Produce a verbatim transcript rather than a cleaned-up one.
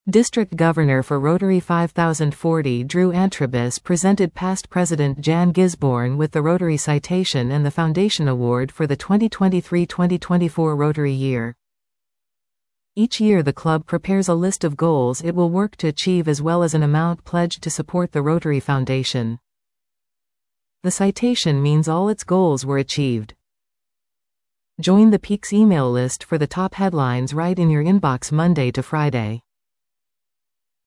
District Governor for Rotary five thousand forty Drew Antrobus presented past President Jan Gisborne with the Rotary Citation and the Foundation Award for the twenty twenty-three twenty twenty-four Rotary year. Each year the club prepares a list of goals it will work to achieve as well as an amount pledged to support the Rotary Foundation. The citation means all its goals were achieved. Join the Peaks email list for the top headlines right in your inbox Monday to Friday.